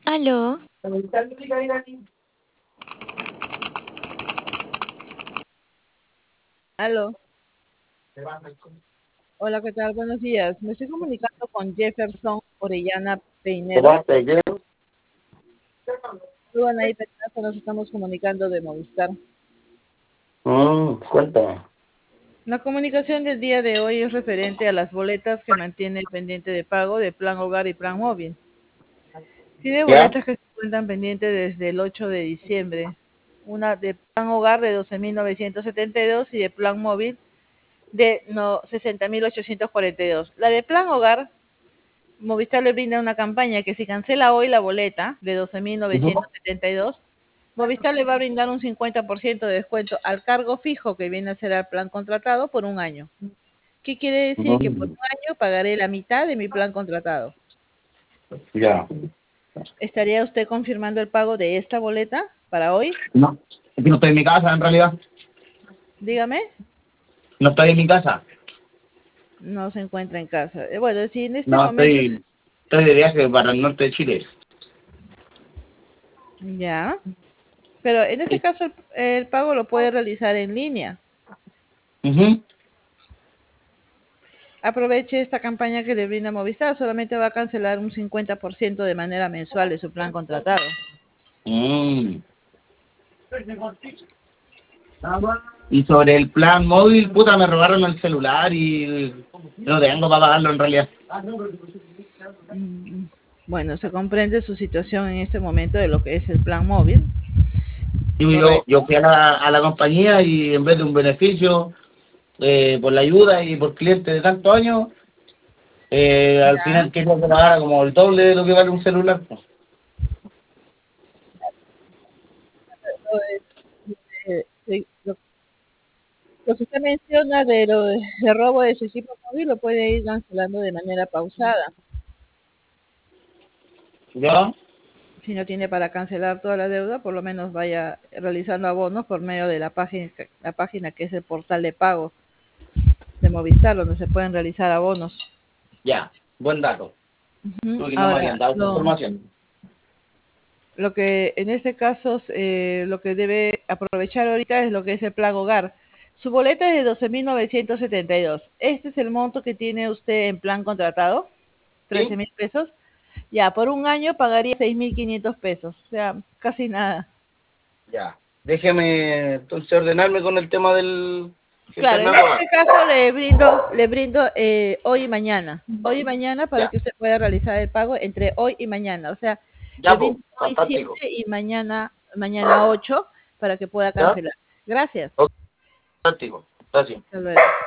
Aló, Aló, hola, ¿qué tal? Buenos días. Me estoy comunicando con Jefferson Orellana Peinero. Luego ahí Peñazo, nos estamos comunicando de Movistar. Cuéntame. La comunicación del día de hoy es referente a las boletas que mantiene el pendiente de pago de Plan Hogar y Plan Móvil. Tiene ¿Ya? boletas que se encuentran pendientes desde el 8 de diciembre. Una de Plan Hogar de 12.972 y de Plan Móvil de 60.842. La de Plan Hogar Movistar le brinda una campaña que si cancela hoy la boleta de Ujú. 12.972, Movistar le va a brindar un 50% de descuento al cargo fijo que viene a ser al plan contratado por un año. ¿Qué quiere decir? Que por Mm, un año pagaré la mitad de mi plan contratado. Ya. ¿Estaría usted confirmando el pago de esta boleta para hoy? No, es que no estoy en mi casa, en realidad. Dígame. No estoy en mi casa. No se encuentra en casa. Bueno, si en este No, momento estoy de viaje para el norte de Chile. ya, pero en este caso el pago lo puede realizar en línea. Ujú. Aproveche esta campaña que le brinda Movistar, solamente va a cancelar un 50% de manera mensual de su plan contratado. Mm. Y sobre el plan móvil, puta, me robaron el celular y no tengo para pagarlo en realidad. Mm, Bueno, se comprende su situación en este momento de lo que es el plan móvil, Yo correcto. fui a la compañía y en vez de un beneficio por la ayuda y por cliente de tantos años, al Ya. final quería que pagara como el doble de lo que vale un celular, pues. Lo que usted menciona de robo de su equipo móvil lo puede ir cancelando de manera pausada. ¿Ya? Si no tiene para cancelar toda la deuda, por lo menos vaya realizando abonos por medio de la página que es el portal de pago de Movistar, donde se pueden realizar abonos. Ya, buen dato. Porque no me Ahora, habían dado esa información. lo que en este caso, lo que debe aprovechar ahorita es lo que es el plan hogar. Su boleta es de 12.972. Este es el monto que tiene usted en plan contratado, trece ¿Sí? mil pesos. Ya, por un año pagaría 6.500 pesos, o sea, casi nada. Ya. Déjeme entonces ordenarme con el tema del Claro, en internet hogar. este caso le brindo hoy y mañana. Hoy y mañana para Ya, que usted pueda realizar el pago entre hoy y mañana. O sea, le ya, pues, brindo hoy 7 fantástico. y mañana 8 para que pueda ¿Ya? cancelar. Gracias. Ok, fantástico. Gracias. Hasta luego.